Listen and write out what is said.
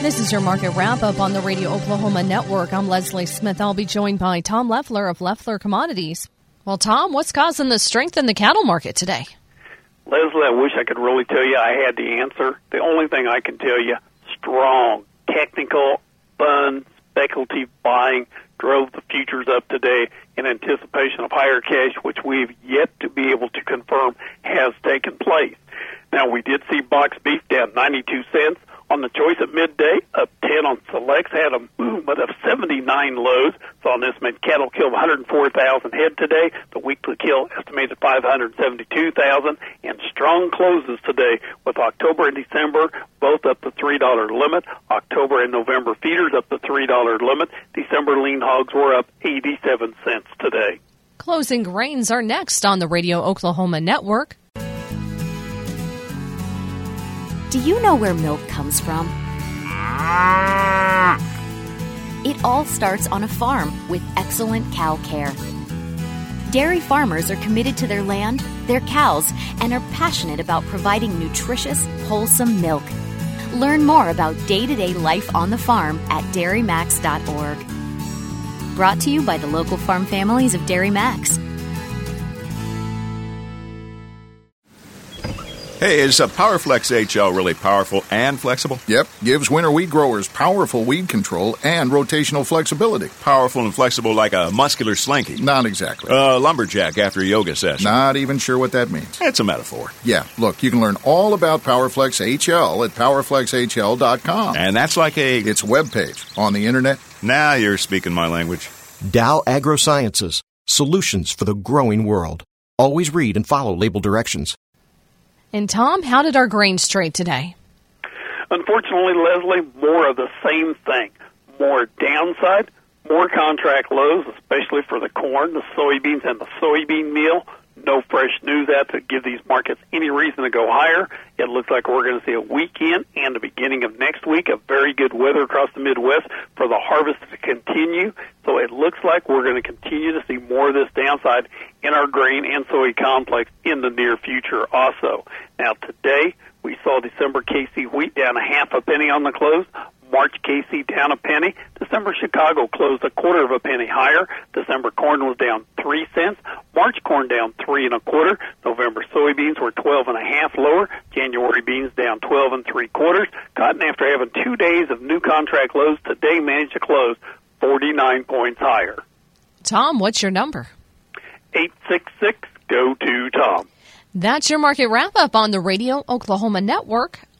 This is your market wrap-up on the Radio Oklahoma Network. I'm Leslie Smith. I'll be joined by Tom Leffler of Leffler Commodities. Well, Tom, what's causing the strength in the cattle market today? Leslie, I wish I could really tell you I had the answer. The only thing I can tell you, strong, technical, fun, speculative buying drove the futures up today in anticipation of higher cash, which we've yet to be able to confirm has taken place. Now, we did see box beef down 92 cents. On the choice at midday, up 10 on selects, had a movement of 79 lows. So on this meant cattle killed 104,000 head today. The weekly kill estimated 572,000. And strong closes today with October and December both up the $3 limit. October and November feeders up the $3 limit. December lean hogs were up 87 cents today. Closing grains are next on the Radio Oklahoma Network. Do you know where milk comes from? It all starts on a farm with excellent cow care. Dairy farmers are committed to their land, their cows, and are passionate about providing nutritious, wholesome milk. Learn more about day-to-day life on the farm at dairymax.org. Brought to you by the local farm families of Dairy Max. Hey, is PowerFlex HL really powerful and flexible? Yep, gives winter wheat growers powerful weed control and rotational flexibility. Powerful and flexible like a muscular slinky? Not exactly. Lumberjack after a yoga session? Not even sure what that means. It's a metaphor. Yeah, look, you can learn all about PowerFlex HL at PowerFlexHL.com. And that's like It's a webpage on the internet. Now you're speaking my language. Dow AgroSciences, solutions for the growing world. Always read and follow label directions. And Tom, how did our grains trade today? Unfortunately, Leslie, more of the same thing. More downside, more contract lows, especially for the corn, the soybeans, and the soybean meal. No fresh news out to give these markets any reason to go higher. It looks like we're going to see a weekend and the beginning of next week of very good weather across the Midwest for the harvest to continue. So it looks like we're going to continue to see more of this downside in our grain and soy complex in the near future also. Now today we saw December KC wheat down 0.5 penny on the close. March KC down a penny. December Chicago closed 1/4 penny higher. December corn was down 3 cents. March corn down 3 1/4. November soybeans were 12.5 lower. January beans down 12 3/4. Cotton, after having 2 days of new contract lows, today managed to close 49 points higher. Tom, what's your number? 866-GO-TO-TOM. That's your market wrap-up on the Radio Oklahoma Network.